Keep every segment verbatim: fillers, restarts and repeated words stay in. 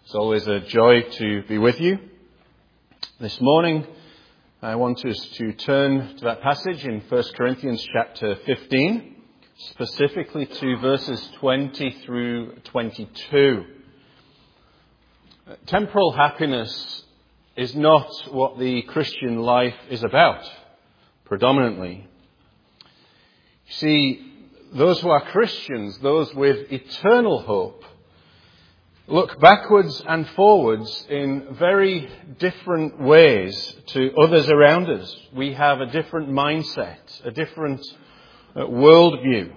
It's always a joy to be with you. This morning, I want us to turn to that passage in First Corinthians chapter fifteen, specifically to verses twenty through twenty-two. Temporal happiness is not what the Christian life is about, predominantly. You see, those who are Christians, those with eternal hope, look backwards and forwards in very different ways to others around us. We have a different mindset, a different uh, worldview.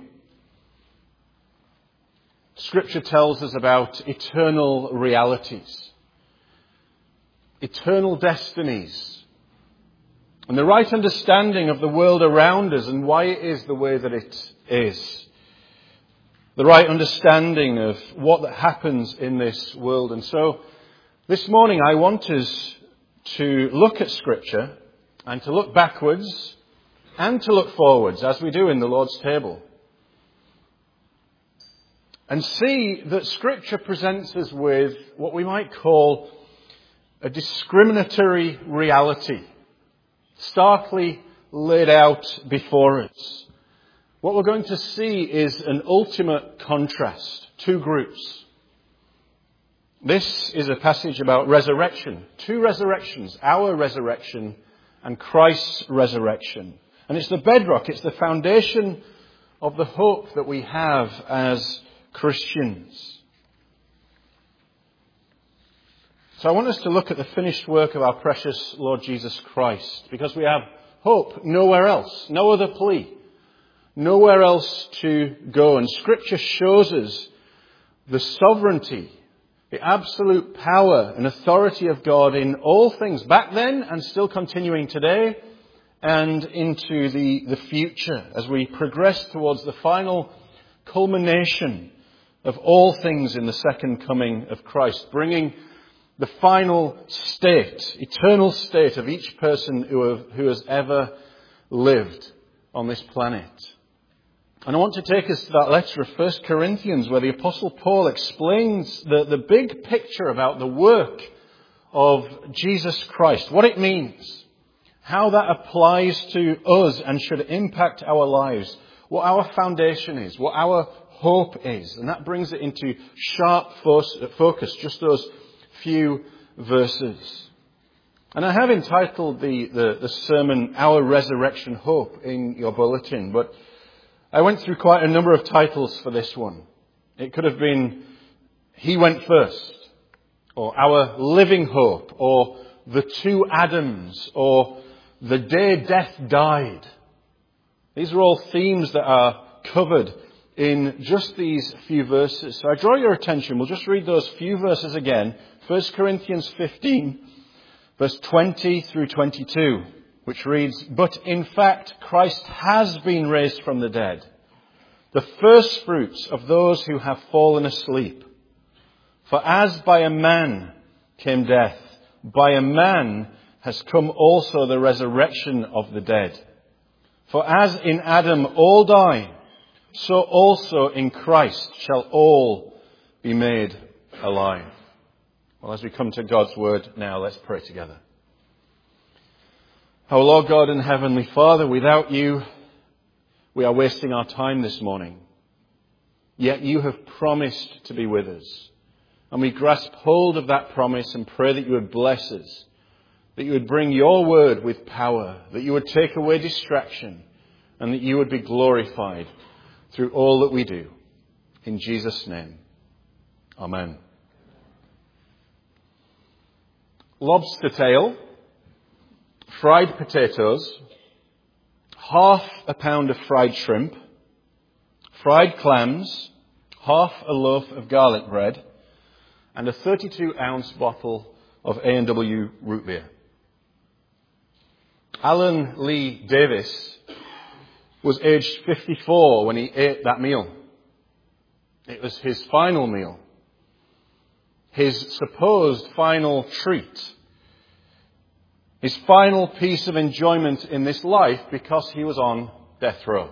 Scripture tells us about eternal realities, eternal destinies, and the right understanding of the world around us and why it is the way that it is. The right understanding of what happens in this world. And so this morning I want us to look at Scripture and to look backwards and to look forwards, as we do in the Lord's table, and see that Scripture presents us with what we might call a discriminatory reality, starkly laid out before us. What we're going to see is an ultimate contrast, two groups. This is a passage about resurrection, two resurrections, our resurrection and Christ's resurrection. And it's the bedrock, it's the foundation of the hope that we have as Christians. So I want us to look at the finished work of our precious Lord Jesus Christ, because we have hope nowhere else, no other plea. Nowhere else to go. And Scripture shows us the sovereignty, the absolute power and authority of God in all things back then and still continuing today and into the, the future as we progress towards the final culmination of all things in the second coming of Christ, bringing the final state, eternal state of each person who, have, who has ever lived on this planet. And I want to take us to that letter of First Corinthians where the Apostle Paul explains the, the big picture about the work of Jesus Christ, what it means, how that applies to us and should impact our lives, what our foundation is, what our hope is. And that brings it into sharp focus, just those few verses. And I have entitled the, the, the sermon, Our Resurrection Hope, in your bulletin, but I went through quite a number of titles for this one. It could have been He Went First, or Our Living Hope, or The Two Adams, or The Day Death Died. These are all themes that are covered in just these few verses. So I draw your attention, we'll just read those few verses again. First Corinthians fifteen, verse twenty through twenty-two. Which reads, "But in fact, Christ has been raised from the dead, the first fruits of those who have fallen asleep. For as by a man came death, by a man has come also the resurrection of the dead. For as in Adam all die, so also in Christ shall all be made alive." Well, as we come to God's word now, let's pray together. Our Lord God and Heavenly Father, without you, we are wasting our time this morning. Yet you have promised to be with us. And we grasp hold of that promise and pray that you would bless us, that you would bring your word with power, that you would take away distraction, and that you would be glorified through all that we do. In Jesus' name, amen. Lobster tail, fried potatoes, half a pound of fried shrimp, fried clams, half a loaf of garlic bread, and a thirty-two ounce bottle of A and W root beer. Alan Lee Davis was aged fifty-four when he ate that meal. It was his final meal, his supposed final treat, his final piece of enjoyment in this life, because he was on death row.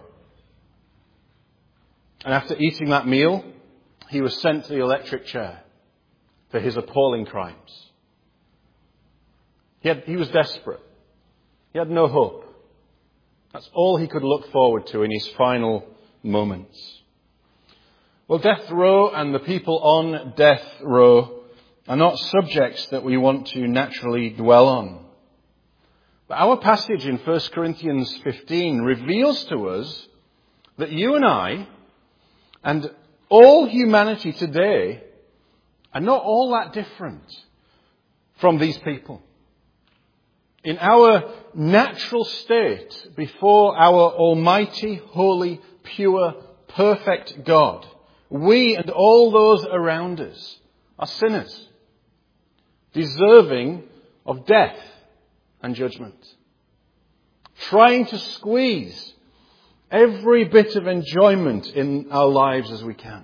And after eating that meal, he was sent to the electric chair. for his appalling crimes. He, had, he was desperate. He had no hope. That's all he could look forward to in his final moments. Well, death row and the people on death row are not subjects that we want to naturally dwell on. But our passage in First Corinthians fifteen reveals to us that you and I and all humanity today are not all that different from these people. In our natural state, before our almighty, holy, pure, perfect God, we and all those around us are sinners, deserving of death and judgment, trying to squeeze every bit of enjoyment in our lives as we can.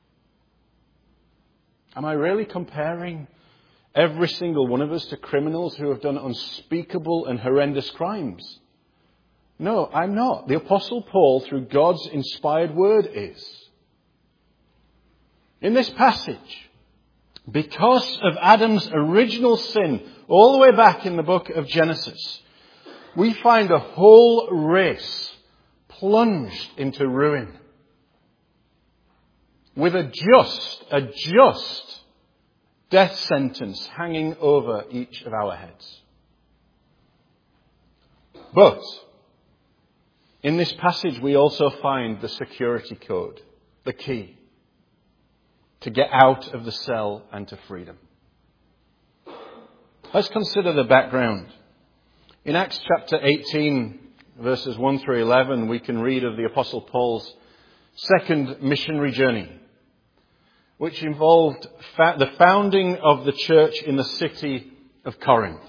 Am I really comparing every single one of us to criminals who have done unspeakable and horrendous crimes? No, I'm not. The Apostle Paul, through God's inspired word, is. In this passage, because of Adam's original sin, all the way back in the book of Genesis, we find a whole race plunged into ruin, with a just, a just death sentence hanging over each of our heads. But in this passage we also find the security code, the key to get out of the cell and to freedom. Let's consider the background. In Acts chapter eighteen, verses one through eleven, we can read of the Apostle Paul's second missionary journey, which involved fa- the founding of the church in the city of Corinth.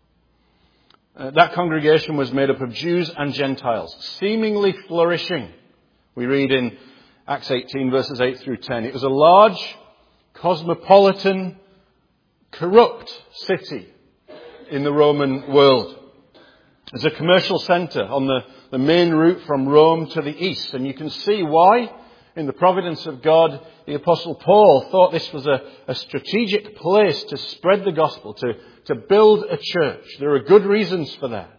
Uh, that congregation was made up of Jews and Gentiles, seemingly flourishing. We read in Acts eighteen, verses eight through ten. It was a large, cosmopolitan, corrupt city in the Roman world. It's a commercial centre on the, the main route from Rome to the east. And you can see why, in the providence of God, the Apostle Paul thought this was a, a strategic place to spread the gospel, to, to build a church. There are good reasons for that.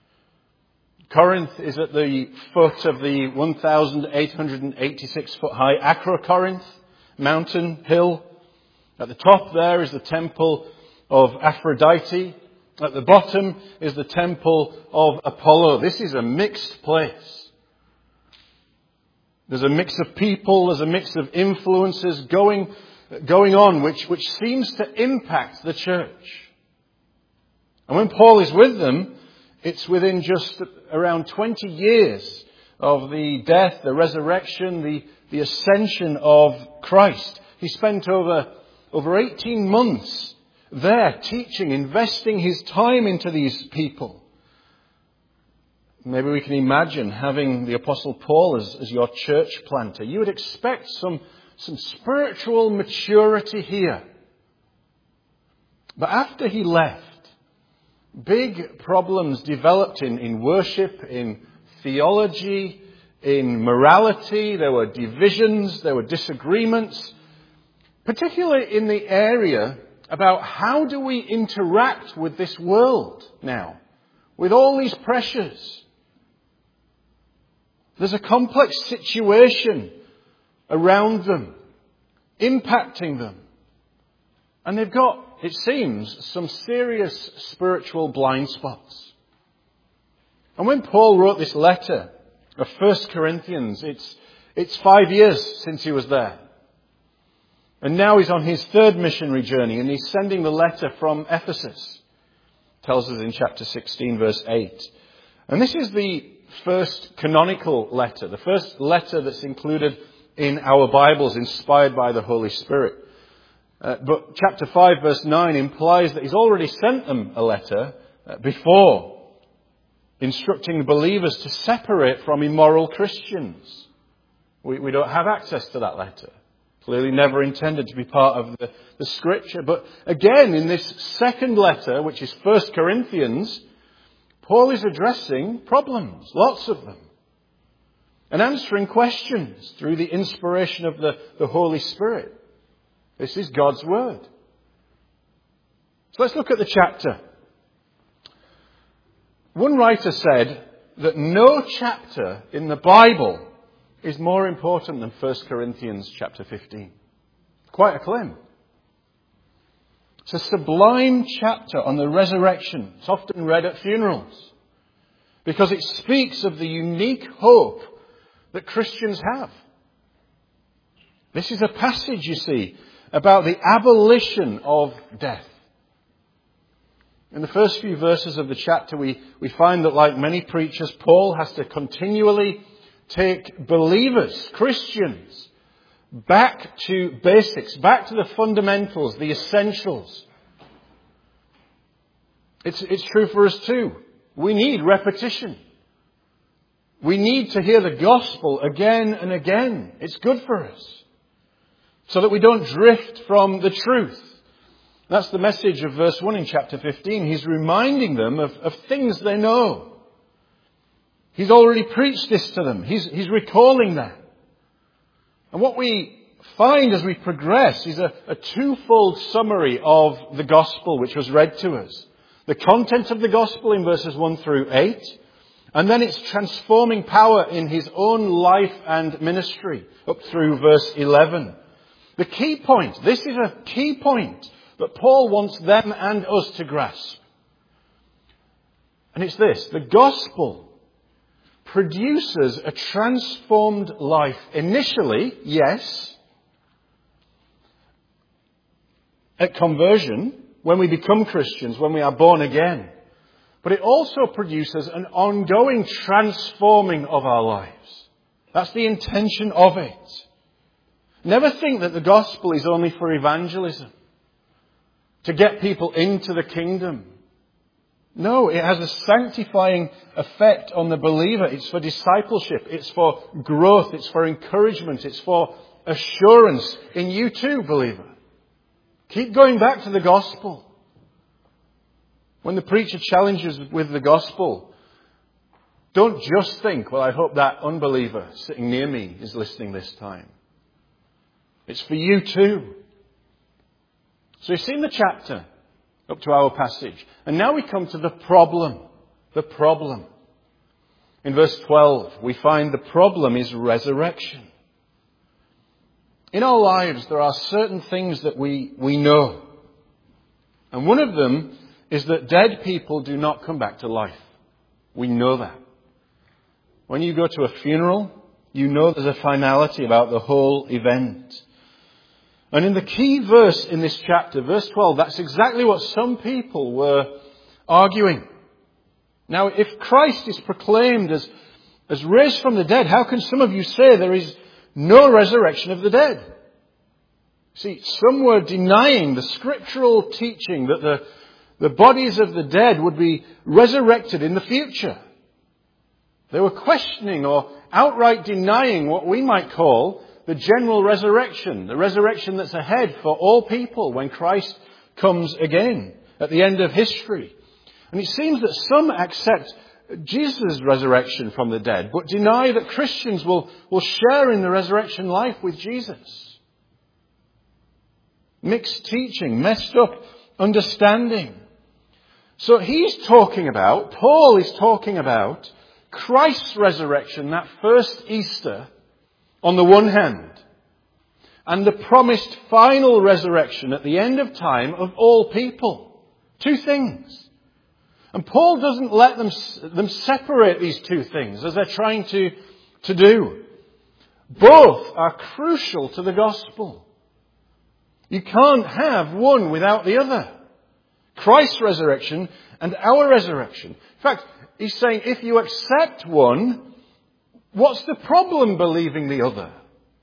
Corinth is at the foot of the one thousand eight hundred eighty-six foot high Acrocorinth mountain hill. At the top there is the temple of Aphrodite. At the bottom is the temple of Apollo. This is a mixed place. There's a mix of people, there's a mix of influences going, going on which, which seems to impact the church. And when Paul is with them, it's within just around twenty years of the death, the resurrection, the, the ascension of Christ. He spent over, over eighteen months there teaching, investing his time into these people. Maybe we can imagine having the Apostle Paul as, as your church planter. You would expect some, some spiritual maturity here. But after he left, big problems developed in, in worship, in theology, in morality. There were divisions, there were disagreements, particularly in the area about how do we interact with this world now, with all these pressures. There's a complex situation around them, impacting them. And they've got, it seems, some serious spiritual blind spots. And when Paul wrote this letter of First Corinthians, it's, it's five years since he was there. And now he's on his third missionary journey, and he's sending the letter from Ephesus. It tells us in chapter sixteen, verse eight. And this is the first canonical letter, the first letter that's included in our Bibles, inspired by the Holy Spirit. Uh, but chapter five, verse nine implies that he's already sent them a letter uh, before, instructing the believers to separate from immoral Christians. We, we don't have access to that letter. Clearly never intended to be part of the, the Scripture. But again, in this second letter, which is First Corinthians, Paul is addressing problems, lots of them, and answering questions through the inspiration of the, the Holy Spirit. This is God's Word. So let's look at the chapter. One writer said that no chapter in the Bible is more important than First Corinthians chapter fifteen. Quite a claim. It's a sublime chapter on the resurrection. It's often read at funerals because it speaks of the unique hope that Christians have. This is a passage, you see, about the abolition of death. In the first few verses of the chapter, we, we find that, like many preachers, Paul has to continually take believers, Christians, back to basics, back to the fundamentals, the essentials. It's, it's true for us too. We need repetition. We need to hear the gospel again and again. It's good for us, so that we don't drift from the truth. That's the message of verse one in chapter fifteen. He's reminding them of, of things they know. He's already preached this to them. He's, he's recalling that. And what we find as we progress is a, a twofold summary of the gospel which was read to us. The content of the gospel in verses one through eight, and then its transforming power in his own life and ministry up through verse eleven. The key point, this is a key point that Paul wants them and us to grasp. And it's this: the gospel produces a transformed life. Initially, yes, at conversion, when we become Christians, when we are born again. But it also produces an ongoing transforming of our lives. That's the intention of it. Never think that the gospel is only for evangelism, to get people into the kingdom. No, it has a sanctifying effect on the believer. It's for discipleship. It's for growth. It's for encouragement. It's for assurance in you too, believer. Keep going back to the gospel. When the preacher challenges with the gospel, don't just think, well, I hope that unbeliever sitting near me is listening this time. It's for you too. So you've seen the chapter up to our passage. And now we come to the problem. The problem. In verse twelve, we find the problem is resurrection. In our lives, there are certain things that we, we know. And one of them is that dead people do not come back to life. We know that. When you go to a funeral, you know there's a finality about the whole event. And in the key verse in this chapter, verse twelve, that's exactly what some people were arguing. Now, if Christ is proclaimed as, as raised from the dead, how can some of you say there is no resurrection of the dead? See, some were denying the scriptural teaching that the, the bodies of the dead would be resurrected in the future. They were questioning or outright denying what we might call the general resurrection, the resurrection that's ahead for all people when Christ comes again at the end of history. And it seems that some accept Jesus' resurrection from the dead, but deny that Christians will, will share in the resurrection life with Jesus. Mixed teaching, messed up understanding. So he's talking about, Paul is talking about Christ's resurrection, that first Easter, on the one hand, and the promised final resurrection at the end of time of all people. Two things. And Paul doesn't let them, them separate these two things as they're trying to, to do. Both are crucial to the gospel. You can't have one without the other. Christ's resurrection and our resurrection. In fact, he's saying if you accept one, what's the problem believing the other?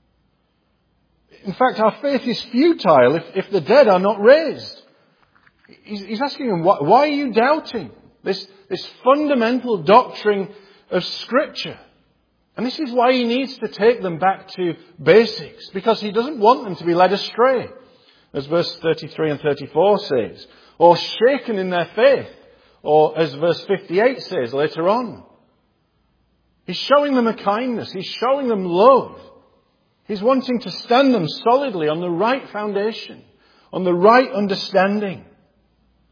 In fact, our faith is futile if, if the dead are not raised. He's, he's asking them, why, why are you doubting this, this fundamental doctrine of Scripture? And this is why he needs to take them back to basics, because he doesn't want them to be led astray, as verse thirty-three and thirty-four says, or shaken in their faith, or as verse fifty-eight says later on. He's showing them a kindness. He's showing them love. He's wanting to stand them solidly on the right foundation, on the right understanding.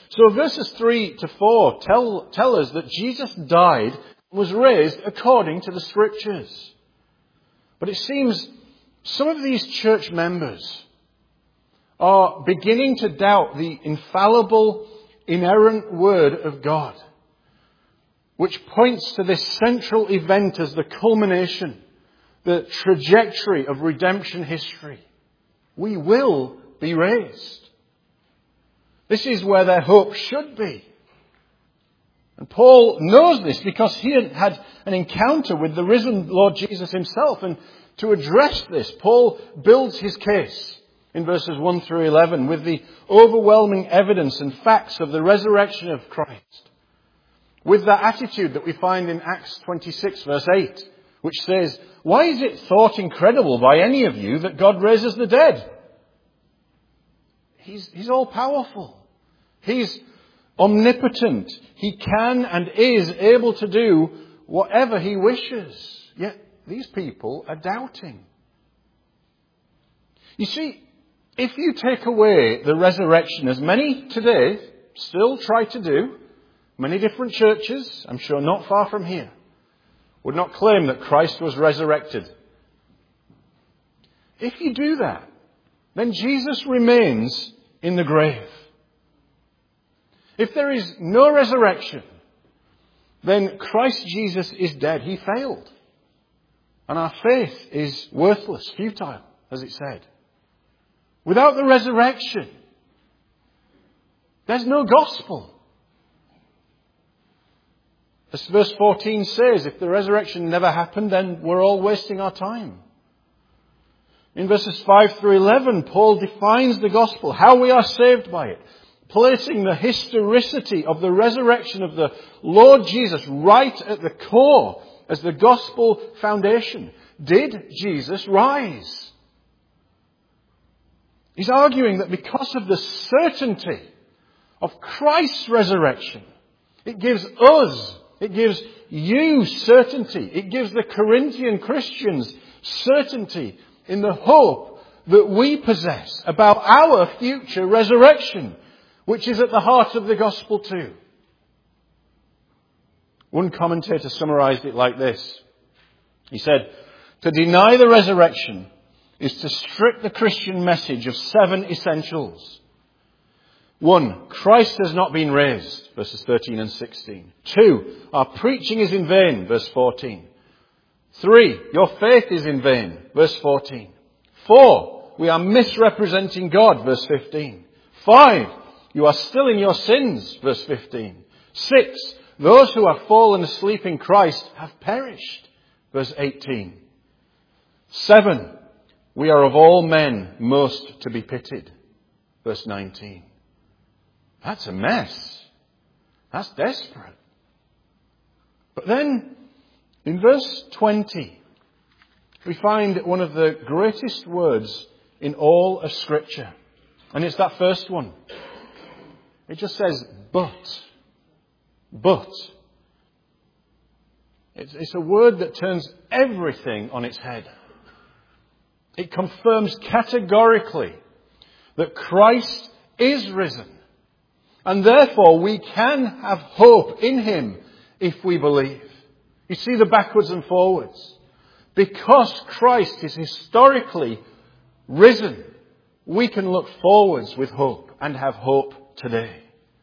So verses three to four tell, tell us that Jesus died and was raised according to the Scriptures. But it seems some of these church members are beginning to doubt the infallible, inerrant Word of God, which points to this central event as the culmination, the trajectory of redemption history. We will be raised. This is where their hope should be. And Paul knows this because he had had an encounter with the risen Lord Jesus himself. And to address this, Paul builds his case in verses one through eleven with the overwhelming evidence and facts of the resurrection of Christ. With that attitude that we find in Acts twenty-six verse eight, which says, "Why is it thought incredible by any of you that God raises the dead?" He's, he's all powerful. He's omnipotent. He can and is able to do whatever he wishes. Yet these people are doubting. You see, if you take away the resurrection, as many today still try to do, many different churches, I'm sure not far from here, would not claim that Christ was resurrected. If you do that, then Jesus remains in the grave. If there is no resurrection, then Christ Jesus is dead. He failed. And our faith is worthless, futile, as it said. Without the resurrection, there's no gospel. As verse fourteen says, if the resurrection never happened, then we're all wasting our time. In verses five through eleven, Paul defines the gospel, how we are saved by it, placing the historicity of the resurrection of the Lord Jesus right at the core as the gospel foundation. Did Jesus rise? He's arguing that because of the certainty of Christ's resurrection, it gives us, it gives you certainty. It gives the Corinthian Christians certainty in the hope that we possess about our future resurrection, which is at the heart of the gospel too. One commentator summarized it like this. He said, "To deny the resurrection is to strip the Christian message of seven essentials. One, Christ has not been raised, verses thirteen and sixteen. Two, our preaching is in vain, verse fourteen. Three, your faith is in vain, verse fourteen. Four, we are misrepresenting God, verse fifteen. Five, you are still in your sins, verse fifteen. Six, those who have fallen asleep in Christ have perished, verse eighteen. Seven, we are of all men most to be pitied, verse nineteen. That's a mess. That's desperate. But then, in verse twenty, we find one of the greatest words in all of Scripture. And it's that first one. It just says, but. But. It's, it's a word that turns everything on its head. It confirms categorically that Christ is risen. And therefore we can have hope in him if we believe. You see the backwards and forwards. Because Christ is historically risen, we can look forwards with hope and have hope today.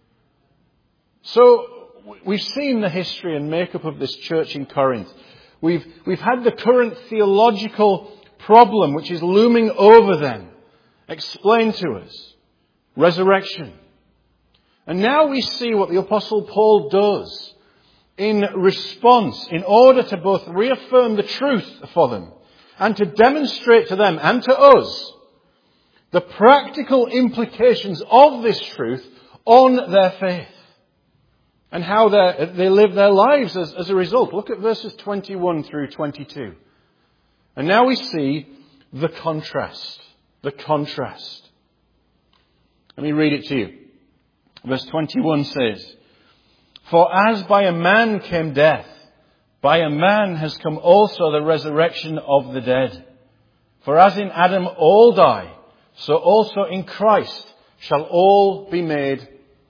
So we've seen the history and makeup of this church in Corinth. We've, we've had the current theological problem which is looming over them explained to us. Resurrection. And now we see what the Apostle Paul does in response, in order to both reaffirm the truth for them and to demonstrate to them and to us the practical implications of this truth on their faith and how they live their lives as, as a result. Look at verses twenty-one through twenty-two. And now we see the contrast. The contrast. Let me read it to you. Verse twenty-one says, "For as by a man came death, by a man has come also the resurrection of the dead. For as in Adam all die, so also in Christ shall all be made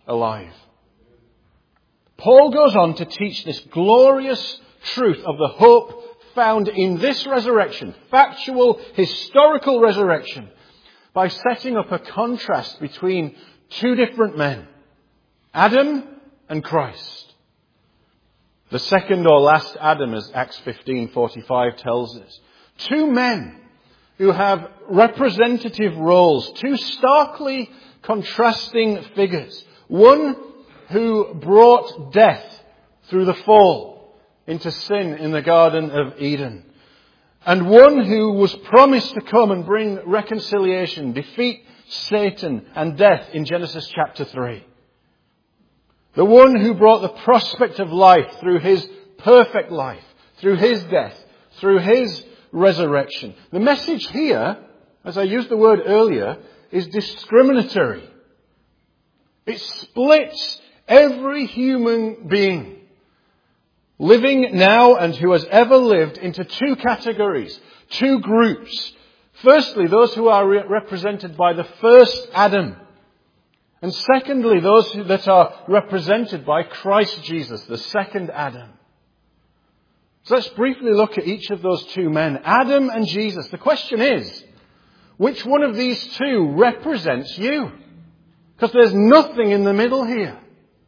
alive. Paul goes on to teach this glorious truth of the hope found in this resurrection, factual, historical resurrection, by setting up a contrast between two different men, Adam and Christ. The second or last Adam, as Acts fifteen forty-five tells us. Two men who have representative roles, two starkly contrasting figures. One who brought death through the fall into sin in the Garden of Eden. And one who was promised to come and bring reconciliation, defeat Satan and death in Genesis chapter three. The one who brought the prospect of life through his perfect life, through his death, through his resurrection. The message here, as I used the word earlier, is discriminatory. It splits every human being living now and who has ever lived into two categories, two groups. Firstly, those who are re- represented by the first Adam. And secondly, those who, that are represented by Christ Jesus, the second Adam. So let's briefly look at each of those two men, Adam and Jesus. The question is, which one of these two represents you? Because there's nothing in the middle here.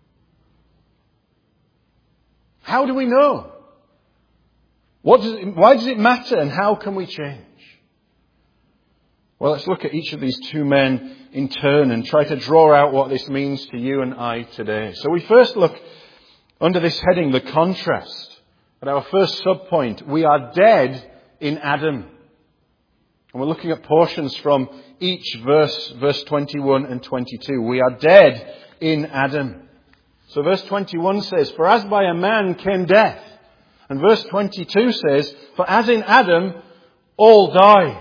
How do we know? What does it, why does it matter, and how can we change? Well, let's look at each of these two men in turn and try to draw out what this means to you and I today. So we first look under this heading, the contrast. At our first subpoint, we are dead in Adam. And we're looking at portions from each verse, verse twenty-one and twenty-two. We are dead in Adam. So verse twenty-one says, for as by a man came death. And verse twenty-two says, for as in Adam, all die.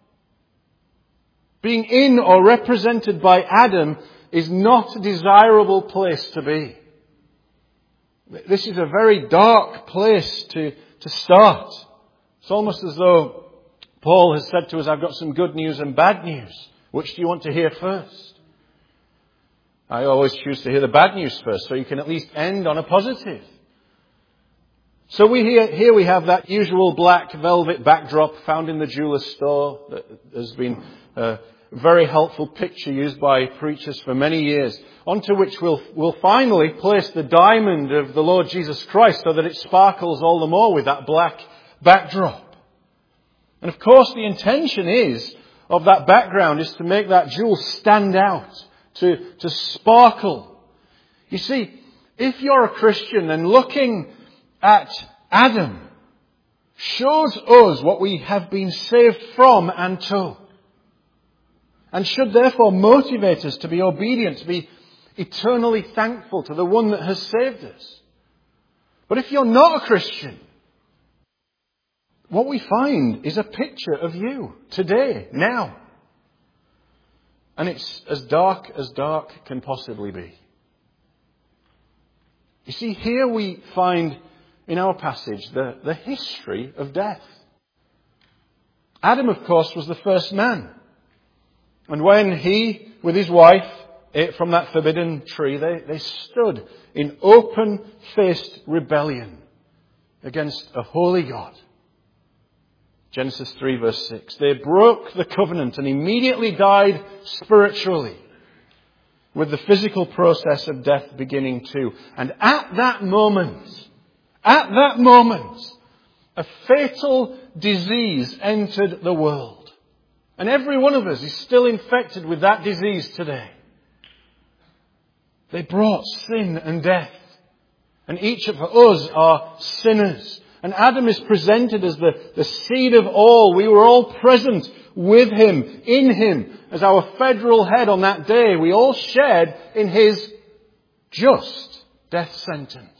Being in or represented by Adam is not a desirable place to be. This is a very dark place to, to start. It's almost as though Paul has said to us, I've got some good news and bad news. Which do you want to hear first? I always choose to hear the bad news first, so you can at least end on a positive. So we hear, here we have that usual black velvet backdrop found in the jeweler's store. That has been a very helpful picture used by preachers for many years, onto which we'll, we'll finally place the diamond of the Lord Jesus Christ so that it sparkles all the more with that black backdrop. And of course the intention is, of that background, is to make that jewel stand out, to, to sparkle. You see, if you're a Christian, then looking at Adam shows us what we have been saved from and to. And should therefore motivate us to be obedient, to be eternally thankful to the one that has saved us. But if you're not a Christian, what we find is a picture of you today, now. And it's as dark as dark can possibly be. You see, here we find in our passage the, the history of death. Adam, of course, was the first man. And when he, with his wife, ate from that forbidden tree, they, they stood in open-faced rebellion against a holy God. Genesis three verse six. They broke the covenant and immediately died spiritually, with the physical process of death beginning too. And at that moment, at that moment, a fatal disease entered the world. And every one of us is still infected with that disease today. They brought sin and death. And each of us are sinners. And Adam is presented as the, the seed of all. We were all present with him, in him, as our federal head on that day. We all shared in his just death sentence.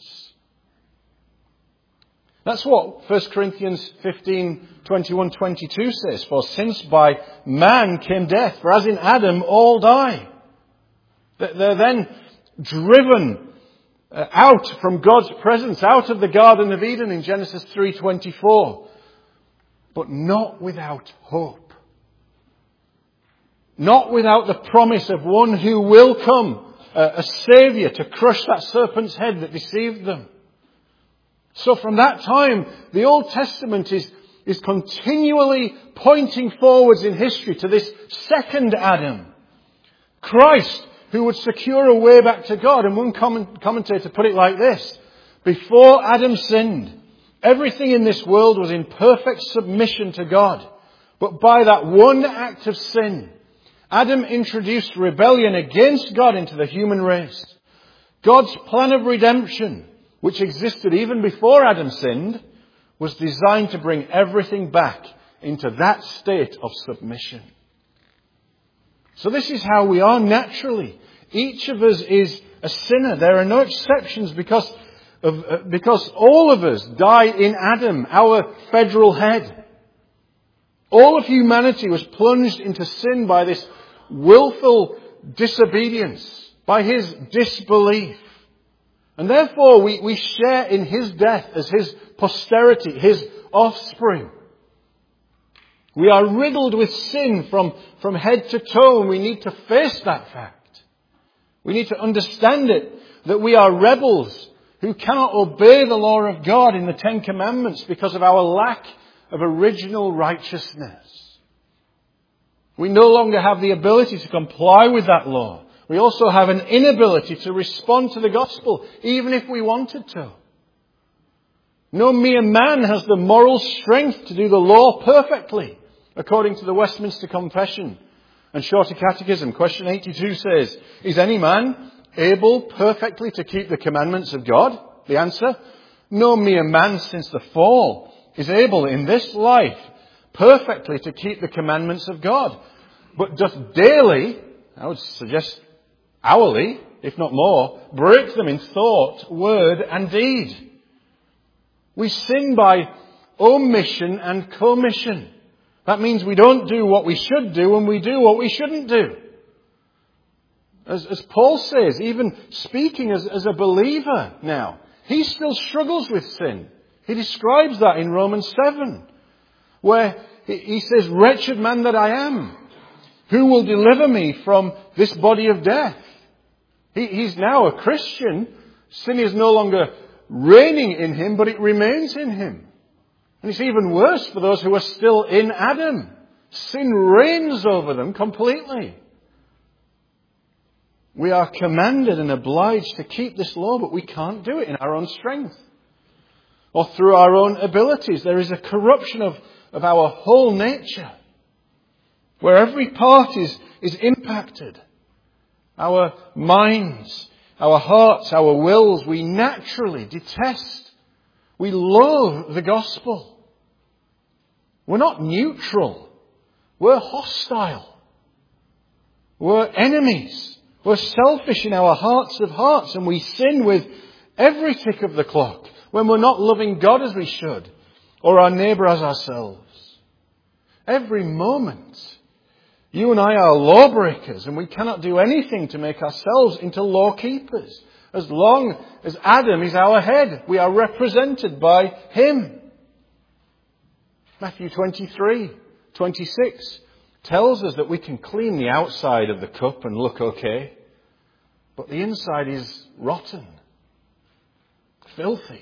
That's what First Corinthians fifteen, twenty-one, twenty-two says. For since by man came death, for as in Adam all die. They're then driven out from God's presence, out of the Garden of Eden in Genesis three twenty-four. But not without hope. Not without the promise of one who will come a, a saviour to crush that serpent's head that deceived them. So from that time, the Old Testament is, is continually pointing forwards in history to this second Adam, Christ, who would secure a way back to God. And one commentator put it like this: before Adam sinned, everything in this world was in perfect submission to God. But by that one act of sin, Adam introduced rebellion against God into the human race. God's plan of redemption, which existed even before Adam sinned, was designed to bring everything back into that state of submission. So this is how we are naturally. Each of us is a sinner. There are no exceptions because of, uh, because all of us die in Adam, our federal head. All of humanity was plunged into sin by this willful disobedience, by his disbelief. And therefore we, we share in his death as his posterity, his offspring. We are riddled with sin from, from head to toe, and we need to face that fact. We need to understand it, that we are rebels who cannot obey the law of God in the Ten Commandments because of our lack of original righteousness. We no longer have the ability to comply with that law. We also have an inability to respond to the gospel, even if we wanted to. No mere man has the moral strength to do the law perfectly, according to the Westminster Confession and Shorter Catechism. Question eighty-two says, is any man able perfectly to keep the commandments of God? The answer, no mere man since the fall is able in this life perfectly to keep the commandments of God, but doth daily, I would suggest hourly, if not more, break them in thought, word and deed. We sin by omission and commission. That means we don't do what we should do and we do what we shouldn't do. As, as Paul says, even speaking as, as a believer now, he still struggles with sin. He describes that in Romans seven, where he, he says, wretched man that I am, who will deliver me from this body of death? He, he's now a Christian. Sin is no longer reigning in him, but it remains in him. And it's even worse for those who are still in Adam. Sin reigns over them completely. We are commanded and obliged to keep this law, but we can't do it in our own strength or through our own abilities. There is a corruption of, of our whole nature, where every part is, is impacted. Our minds, our hearts, our wills, we naturally detest. We loathe the gospel. We're not neutral. We're hostile. We're enemies. We're selfish in our hearts of hearts, and we sin with every tick of the clock when we're not loving God as we should, or our neighbour as ourselves. Every moment. You and I are lawbreakers, and we cannot do anything to make ourselves into law keepers. As long as Adam is our head, we are represented by him. Matthew twenty-three, twenty-six tells us that we can clean the outside of the cup and look okay, but the inside is rotten, filthy.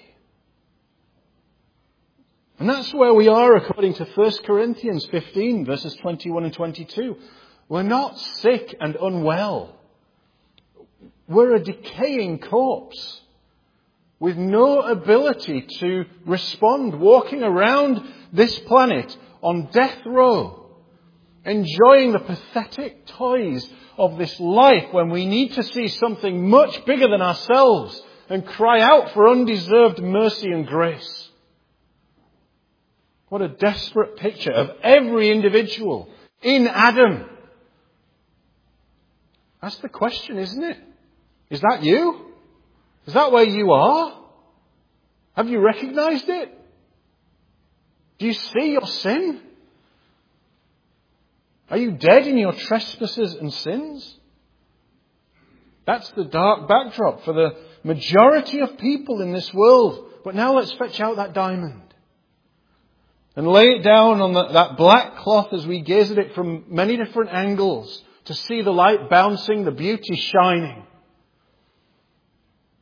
And that's where we are according to First Corinthians fifteen, verses twenty-one and twenty-two. We're not sick and unwell. We're a decaying corpse with no ability to respond, walking around this planet on death row, enjoying the pathetic toys of this life when we need to see something much bigger than ourselves and cry out for undeserved mercy and grace. What a desperate picture of every individual in Adam. That's the question, isn't it? Is that you? Is that where you are? Have you recognized it? Do you see your sin? Are you dead in your trespasses and sins? That's the dark backdrop for the majority of people in this world. But now let's fetch out that diamond and lay it down on the, that black cloth as we gaze at it from many different angles to see the light bouncing, the beauty shining.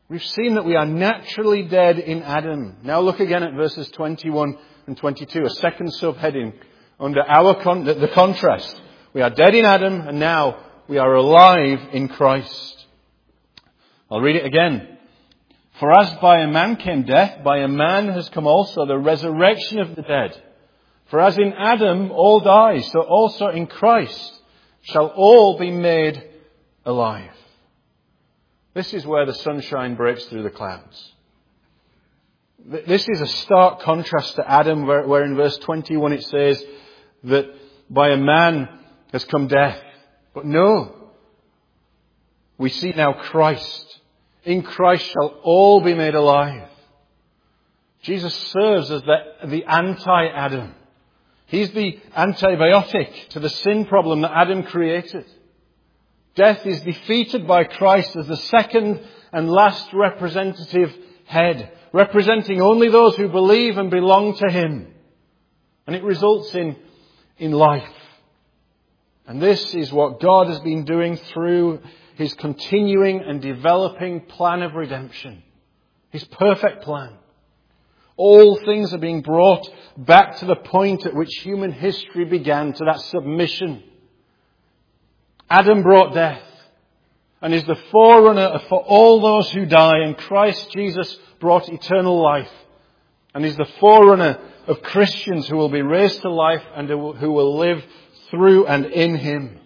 We've seen that we are naturally dead in Adam. Now look again at verses twenty-one and twenty-two, a second subheading under our con- the contrast. We are dead in Adam, and now we are alive in Christ. I'll read it again. For as by a man came death, by a man has come also the resurrection of the dead. For as in Adam all die, so also in Christ shall all be made alive. This is where the sunshine breaks through the clouds. This is a stark contrast to Adam, where, where in verse twenty-one it says that by a man has come death. But no, we see now Christ. In Christ shall all be made alive. Jesus serves as the, the anti-Adam. He's the antibiotic to the sin problem that Adam created. Death is defeated by Christ as the second and last representative head, representing only those who believe and belong to Him. And it results in, in life. And this is what God has been doing through His continuing and developing plan of redemption. His perfect plan. All things are being brought back to the point at which human history began, to that submission. Adam brought death and is the forerunner for all those who die, and Christ Jesus brought eternal life and is the forerunner of Christians who will be raised to life and who will live through and in Him.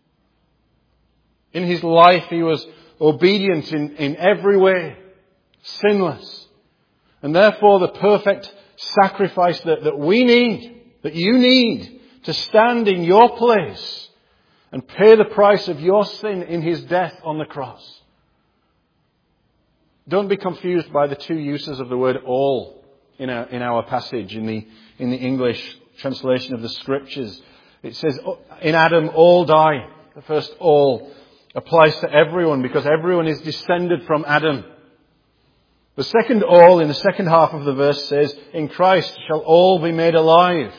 In His life He was obedient in, in every way, sinless, and therefore the perfect sacrifice that, that we need, that you need to stand in your place and pay the price of your sin in His death on the cross. Don't be confused by the two uses of the word all in our, in our passage in the, in the English translation of the Scriptures. It says, in Adam all die. The first all applies to everyone because everyone is descended from Adam. The second all in the second half of the verse says, in Christ shall all be made alive.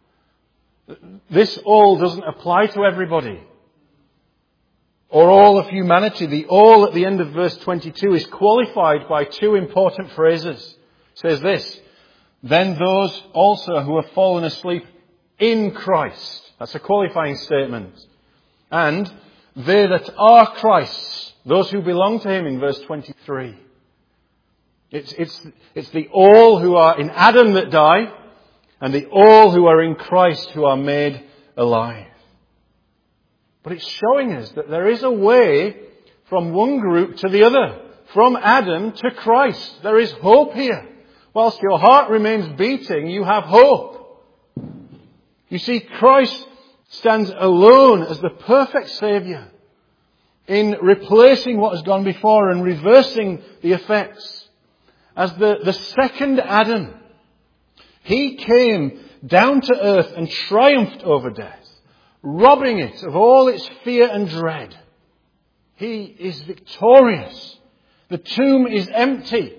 This all doesn't apply to everybody or all of humanity. The all at the end of verse twenty-two is qualified by two important phrases. It says this, then those also who have fallen asleep in Christ. That's a qualifying statement. And they that are Christ's, those who belong to Him in verse twenty-three. It's, it's, it's the all who are in Adam that die, and the all who are in Christ who are made alive. But it's showing us that there is a way from one group to the other. From Adam to Christ. There is hope here. Whilst your heart remains beating, you have hope. You see, Christ stands alone as the perfect Saviour in replacing what has gone before and reversing the effects. As the, the second Adam, He came down to earth and triumphed over death, robbing it of all its fear and dread. He is victorious. The tomb is empty.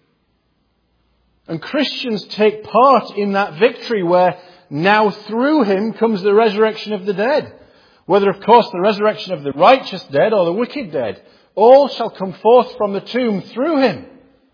And Christians take part in that victory where now through Him comes the resurrection of the dead. Whether, of course, the resurrection of the righteous dead or the wicked dead, all shall come forth from the tomb through Him.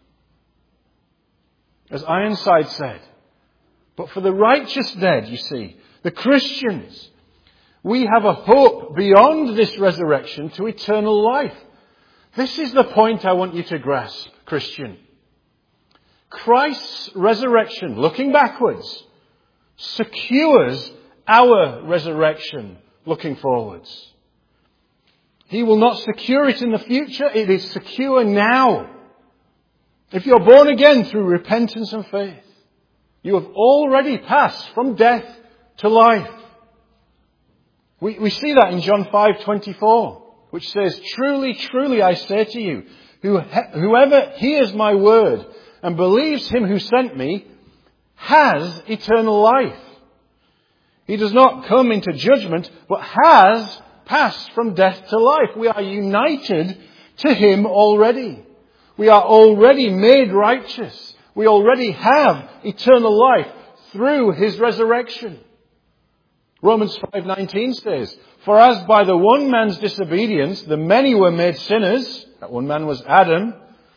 As Ironside said, but for the righteous dead, you see, the Christians, we have a hope beyond this resurrection to eternal life. This is the point I want you to grasp, Christian. Christ's resurrection, looking backwards, secures our resurrection looking forwards. He will not secure it in the future. It is secure now. If you're born again through repentance and faith, you have already passed from death to life. We, we see that in John five twenty-four, which says, truly, truly, I say to you, who, whoever hears my word and believes Him who sent me has eternal life. He does not come into judgment, but has passed from death to life. We are united to Him already. We are already made righteous. We already have eternal life through His resurrection. Romans five nineteen says, for as by the one man's disobedience the many were made sinners, that one man was Adam,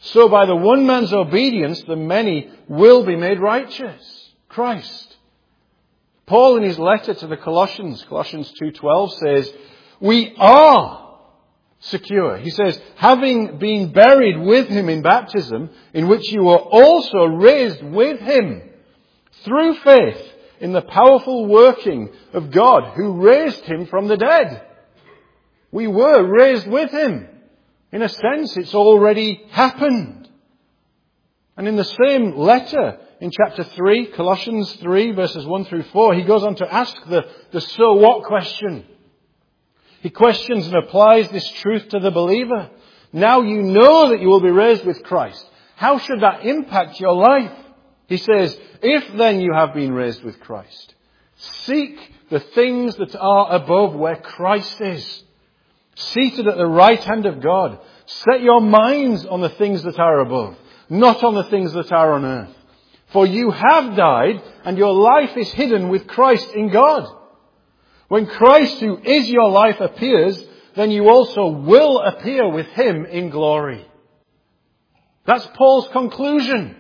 So by the one man's obedience, the many will be made righteous. Christ. Paul in his letter to the Colossians, Colossians two twelve says, we are secure. He says, having been buried with him in baptism, in which you were also raised with him through faith in the powerful working of God who raised him from the dead. We were raised with him. In a sense, it's already happened. And in the same letter, in chapter three, Colossians three, verses one through four, he goes on to ask the, the so what question. He questions and applies this truth to the believer. Now you know that you will be raised with Christ. How should that impact your life? He says, if then you have been raised with Christ, seek the things that are above where Christ is, seated at the right hand of God. Set your minds on the things that are above, not on the things that are on earth. For you have died, and your life is hidden with Christ in God. When Christ, who is your life, appears, then you also will appear with him in glory. That's Paul's conclusion.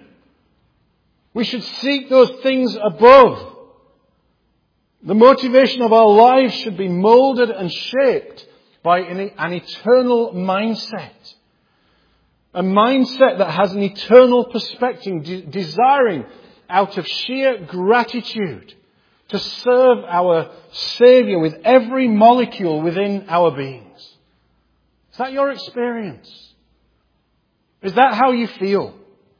We should seek those things above. The motivation of our lives should be molded and shaped by an, an eternal mindset. A mindset that has an eternal perspective, de- desiring out of sheer gratitude to serve our Saviour with every molecule within our beings. Is that your experience? Is that how you feel?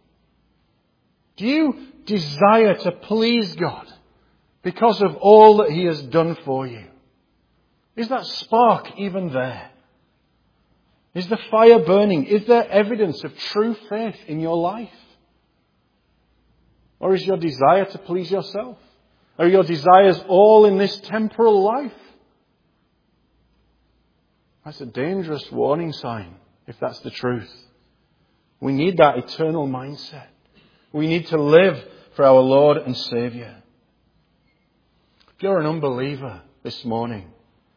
Do you desire to please God because of all that he has done for you? Is that spark even there? Is the fire burning? Is there evidence of true faith in your life? Or is your desire to please yourself? Are your desires all in this temporal life? That's a dangerous warning sign, if that's the truth. We need that eternal mindset. We need to live for our Lord and Saviour. If you're an unbeliever this morning,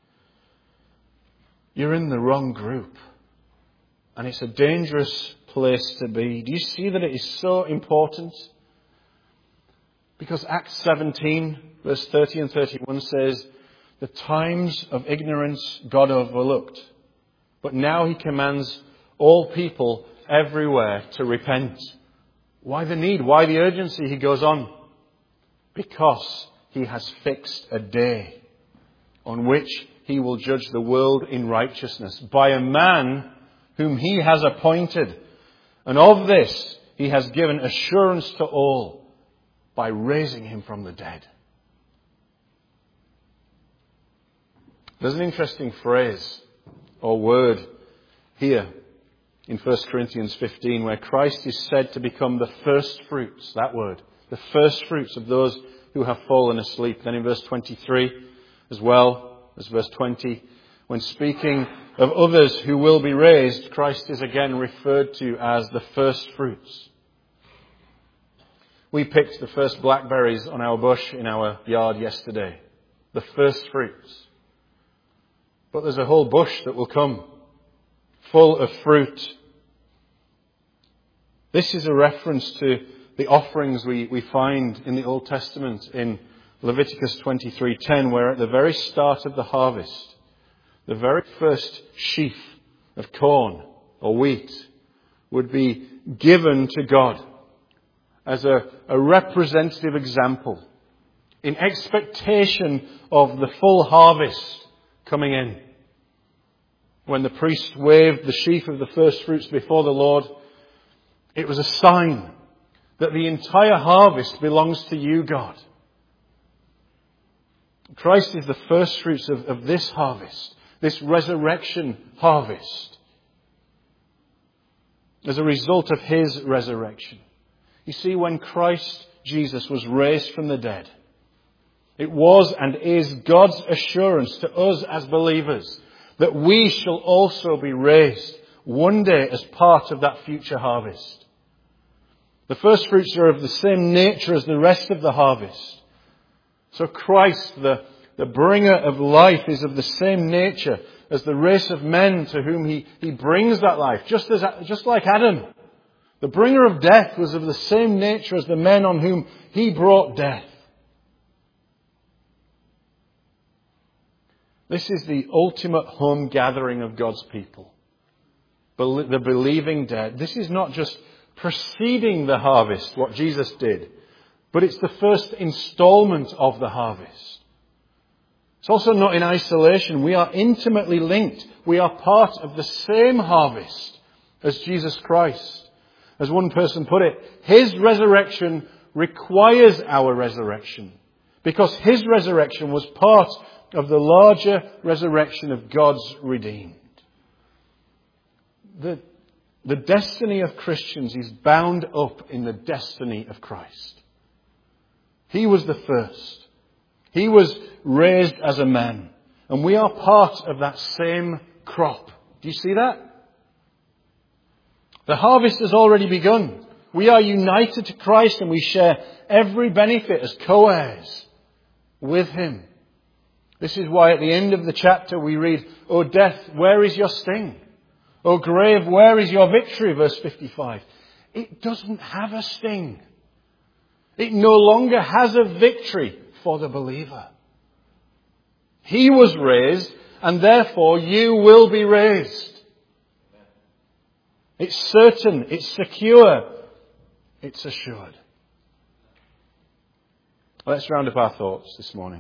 you're in the wrong group. And it's a dangerous place to be. Do you see that it is so important? Because Acts seventeen, verse thirty and thirty-one says, the times of ignorance God overlooked. But now he commands all people everywhere to repent. Why the need? Why the urgency? He goes on. Because he has fixed a day on which he will judge the world in righteousness by a man whom he has appointed. And of this he has given assurance to all by raising him from the dead. There's an interesting phrase or word here in First Corinthians fifteen where Christ is said to become the first fruits, that word, the first fruits of those who have fallen asleep. Then in verse twenty-three as well as verse twenty, when speaking of others who will be raised, Christ is again referred to as the first fruits. We picked the first blackberries on our bush in our yard yesterday. The first fruits. But there's a whole bush that will come, full of fruit. This is a reference to the offerings we, we find in the Old Testament in Leviticus twenty-three ten, where at the very start of the harvest, the very first sheaf of corn or wheat would be given to God as a, a representative example in expectation of the full harvest coming in. When the priest waved the sheaf of the first fruits before the Lord, it was a sign that the entire harvest belongs to you, God. Christ is the first fruits of, of this harvest, this resurrection harvest, as a result of his resurrection. You see, when Christ Jesus was raised from the dead, it was and is God's assurance to us as believers that we shall also be raised one day as part of that future harvest. The first fruits are of the same nature as the rest of the harvest. So Christ, the, the bringer of life, is of the same nature as the race of men to whom he, he brings that life. Just as, just like Adam The bringer of death was of the same nature as the men on whom he brought death. This is the ultimate home gathering of God's people. The believing dead. This is not just preceding the harvest, what Jesus did, but it's the first installment of the harvest. It's also not in isolation. We are intimately linked. We are part of the same harvest as Jesus Christ. As one person put it, his resurrection requires our resurrection, because his resurrection was part of the larger resurrection of God's redeemed. The, the destiny of Christians is bound up in the destiny of Christ. He was the first. He was raised as a man. And we are part of that same crop. Do you see that? The harvest has already begun. We are united to Christ and we share every benefit as co-heirs with him. This is why at the end of the chapter we read, "O death, where is your sting? O grave, where is your victory?" Verse fifty-five. It doesn't have a sting. It no longer has a victory for the believer. He was raised, and therefore you will be raised. It's certain, it's secure, it's assured. Let's round up our thoughts this morning.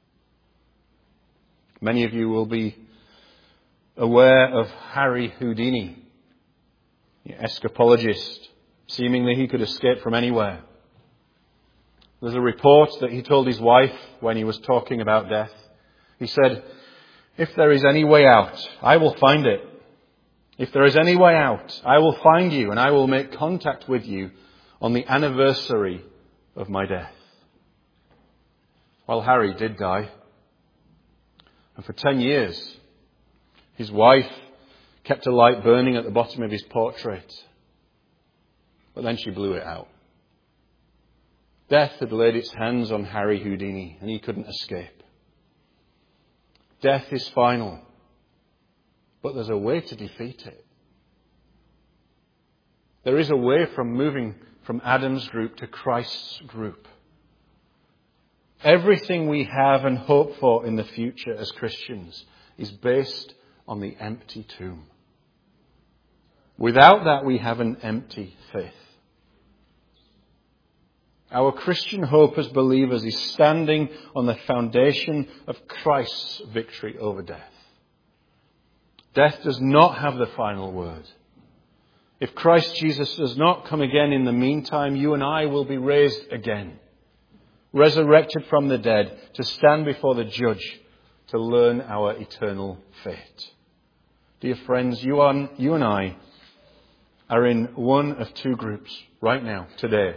Many of you will be aware of Harry Houdini, the escapologist. Seemingly he could escape from anywhere. There's a report that he told his wife when he was talking about death. He said, "If there is any way out, I will find it. If there is any way out, I will find you and I will make contact with you on the anniversary of my death." Well, Harry did die. And for ten years, his wife kept a light burning at the bottom of his portrait. But then she blew it out. Death had laid its hands on Harry Houdini and he couldn't escape. Death is final. But there's a way to defeat it. There is a way from moving from Adam's group to Christ's group. Everything we have and hope for in the future as Christians is based on the empty tomb. Without that, we have an empty faith. Our Christian hope as believers is standing on the foundation of Christ's victory over death. Death does not have the final word. If Christ Jesus does not come again in the meantime, you and I will be raised again, resurrected from the dead, to stand before the judge, to learn our eternal fate. Dear friends, you, are, you and I are in one of two groups right now, today.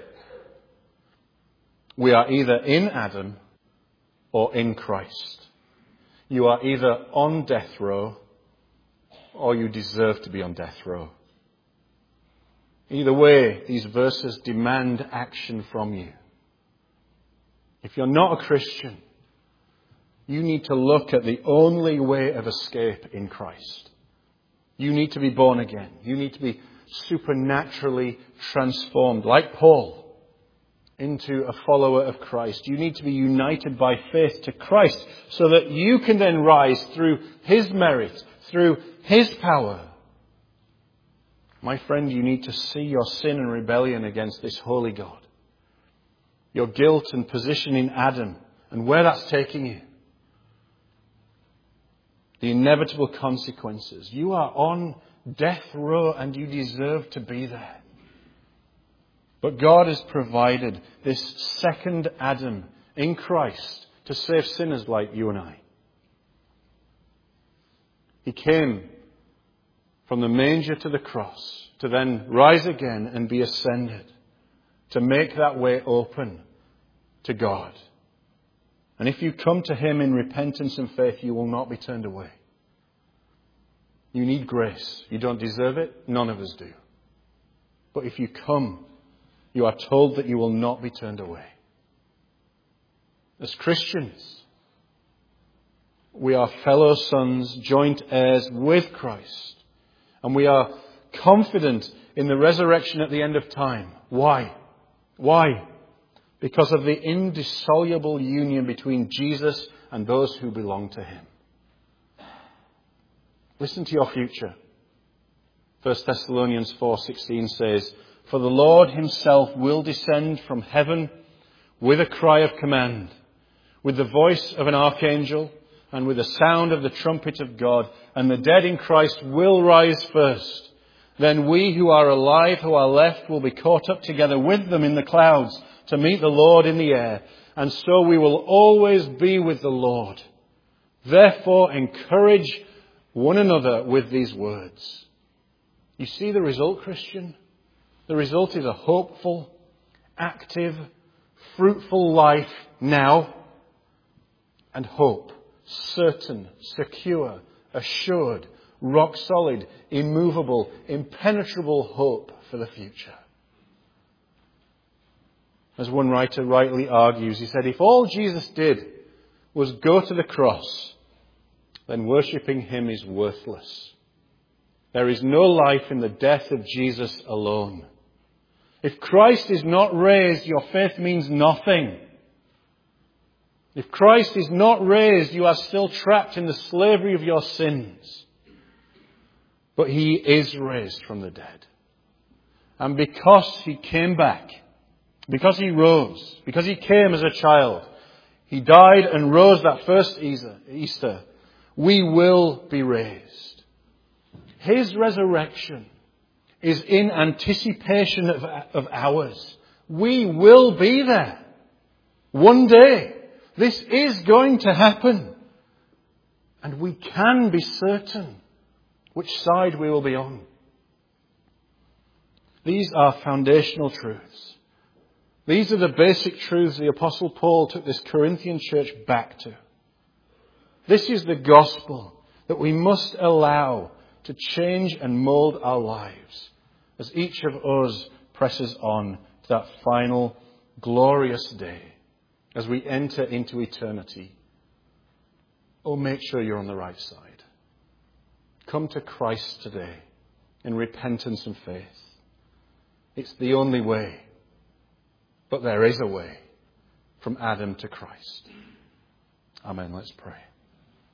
We are either in Adam or in Christ. You are either on death row or you deserve to be on death row. Either way, these verses demand action from you. If you're not a Christian, you need to look at the only way of escape in Christ. You need to be born again. You need to be supernaturally transformed, like Paul, into a follower of Christ. You need to be united by faith to Christ so that you can then rise through his merit, through his power. My friend, you need to see your sin and rebellion against this holy God, your guilt and position in Adam, and where that's taking you. The inevitable consequences. You are on death row and you deserve to be there. But God has provided this second Adam in Christ to save sinners like you and I. He came from the manger to the cross to then rise again and be ascended, to make that way open to God. And if you come to him in repentance and faith, you will not be turned away. You need grace. You don't deserve it. None of us do. But if you come, you are told that you will not be turned away. As Christians, we are fellow sons, joint heirs with Christ. And we are confident in the resurrection at the end of time. Why? Why? Because of the indissoluble union between Jesus and those who belong to him. Listen to your future. First Thessalonians four sixteen says, "For the Lord himself will descend from heaven with a cry of command, with the voice of an archangel, and with the sound of the trumpet of God, and the dead in Christ will rise first. Then we who are alive, who are left, will be caught up together with them in the clouds to meet the Lord in the air, and so we will always be with the Lord. Therefore, encourage one another with these words." You see the result, Christian? The result is a hopeful, active, fruitful life now, and hope, certain, secure, assured, rock solid, immovable, impenetrable hope for the future. As one writer rightly argues, he said, if all Jesus did was go to the cross, then worshipping him is worthless. There is no life in the death of Jesus alone. If Christ is not raised, your faith means nothing. If Christ is not raised, you are still trapped in the slavery of your sins. But he is raised from the dead. And because he came back, because he rose, because he came as a child, he died and rose that first Easter, we will be raised. His resurrection is in anticipation of, of ours. We will be there. One day. This is going to happen. And we can be certain which side we will be on. These are foundational truths. These are the basic truths the Apostle Paul took this Corinthian church back to. This is the gospel that we must allow to change and mould our lives as each of us presses on to that final glorious day as we enter into eternity. Oh, make sure you're on the right side. Come to Christ today in repentance and faith. It's the only way. But there is a way from Adam to Christ. Amen. Let's pray.